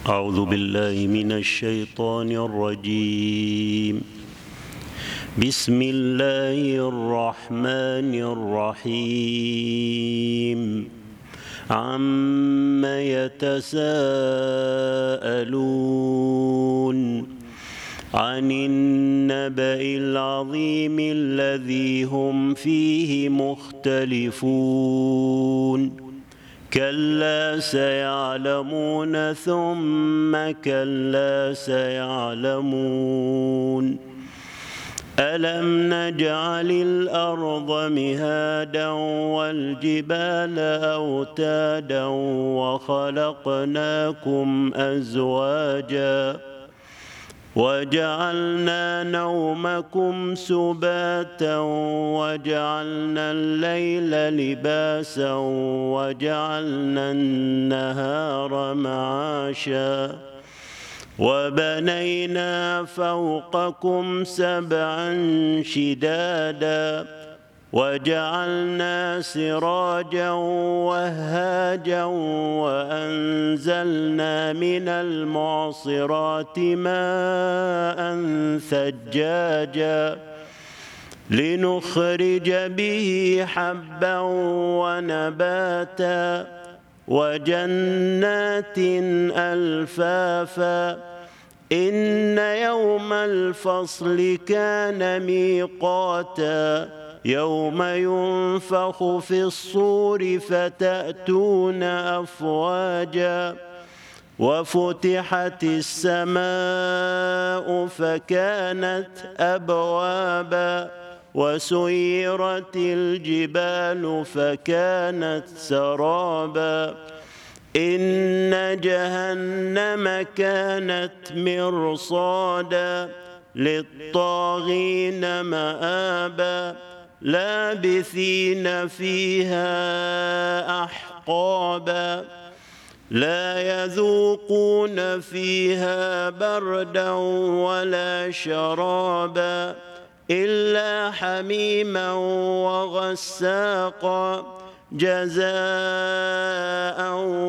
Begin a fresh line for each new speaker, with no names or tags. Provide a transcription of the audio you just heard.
أعوذ بالله من الشيطان الرجيم. بسم الله الرحمن الرحيم. عم يتساءلون عن النبأ العظيم الذي هم فيه مختلفون كلا سيعلمون ثم كلا سيعلمون ألم نجعل الأرض مهادا والجبال أوتادا وخلقناكم أزواجا وجعلنا نومكم سباتا وجعلنا الليل لباسا وجعلنا النهار معاشا وبنينا فوقكم سبعا شدادا وجعلنا سراجا وهاجا وأنزلنا من المعصرات ماء ثجاجا لنخرج به حبا ونباتا وجنات ألفافا إن يوم الفصل كان ميقاتا يوم ينفخ في الصور فتأتون أفواجا وفتحت السماء فكانت أبوابا وسيرت الجبال فكانت سرابا إن جهنم كانت مرصادا للطاغين مآبا لابثين فيها أحقابا لا يذوقون فيها بردا ولا شرابا إلا حميما وغساقا جزاء